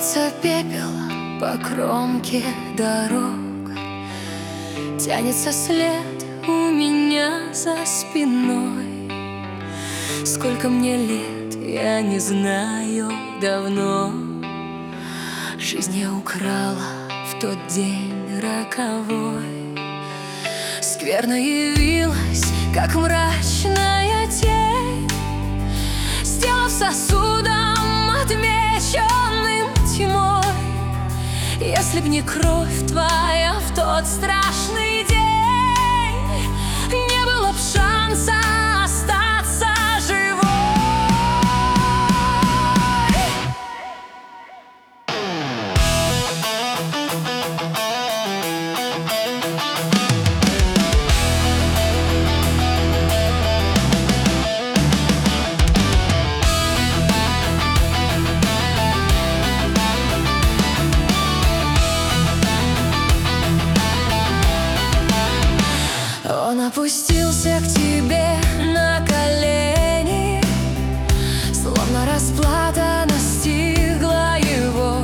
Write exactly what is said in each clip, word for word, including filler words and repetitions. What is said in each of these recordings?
Тянется пепел по кромке дорог, тянется след у меня за спиной. Сколько мне лет, я не знаю давно. Жизнь я украла в тот день роковой. Скверно явилась, как мрачная тень, сделав сосудом отмеченным тьмой. Если б не кровь твоя в тот страшный день, не было б шанса остаться живой. Он опустился к тебе на колени, словно расплата настигла его.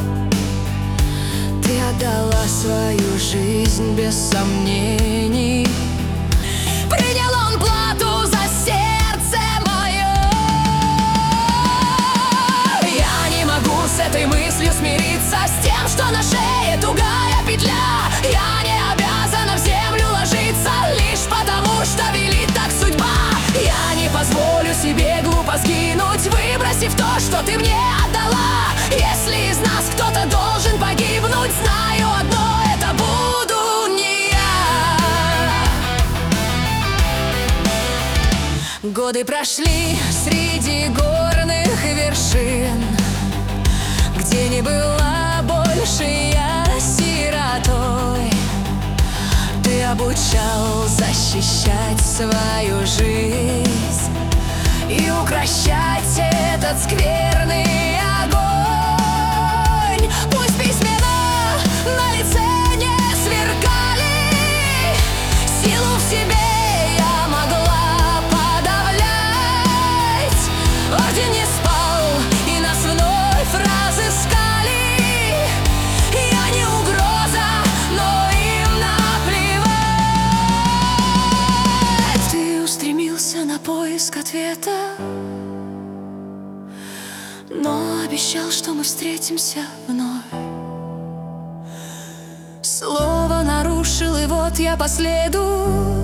Ты отдала свою жизнь без сомнений. Принял он плату за сердце мое. Я не могу с этой мыслью смириться, с тем, что на шее тугая петля. Я не обязана в землю ложиться, лишь потому, что велит так судьба. Я не позволю себе глупо сгинуть, выбросив то, что ты мне отдала. Если из нас кто-то должен погибнуть, знаю одно, это буду не я. Годы прошли среди горных вершин, где не была больше я сиротой. Ты обучал защищать свою жизнь и укрощать этот скверный огонь. Пусть письмена на лице не сверкали, силу в себе я могла подавлять. Орден не спал, и нас вновь разыскали. Я не угроза, но им наплевать. Ты устремился на поиск ответа, но обещал, что мы встретимся вновь. Слово нарушил, и вот я по следу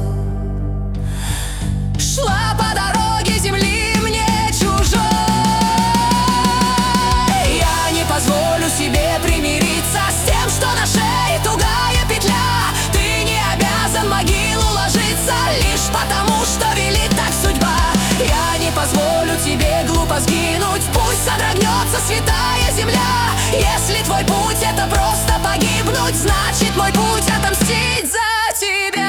шла по дороге земли мне чужой. Я не позволю себе примириться с тем, что на шее тугая петля. Ты не обязан в могилу ложиться, лишь потому, что велит так судьба. Я не позволю тебе глупо сгинуть, пусть содрогнется святая земля. Если твой путь — это просто погибнуть, значит мой путь — отомстить за тебя.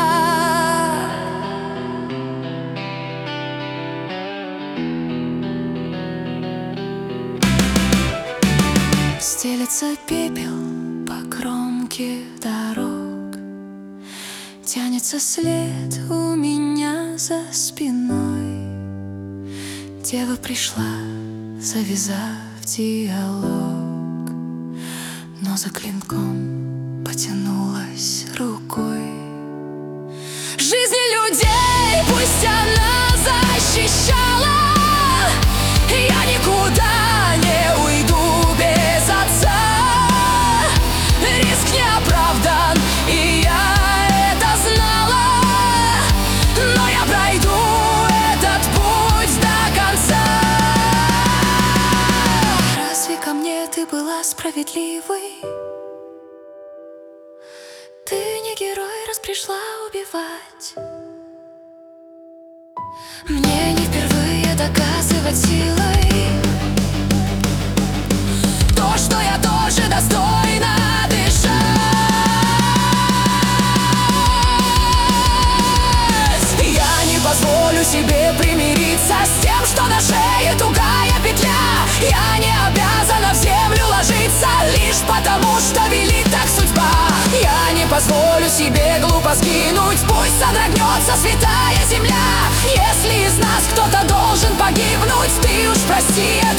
Стелется пепел по кромке дорог, тянется след у меня за спиной. Дева пришла, завязав диалог, но за клинком потянулась рукой. Жизни людей пусть она защищала, я никуда не уйду без отца. Риск не оправдан, и я это знала, но я пройду этот путь до конца. Разве ко мне ты была справедливой? Ты не герой, раз пришла убивать. Мне не впервые доказывать силой то, что я тоже достойна дышать. Я не позволю себе примириться с тем, что на шее тугая петля. Я не обязана в землю ложиться, лишь потому, что велит так судьба. Я не позволю себе глупо сгинуть, пусть содрогнется святая земля. Если из нас кто-то должен погибнуть, ты уж прости,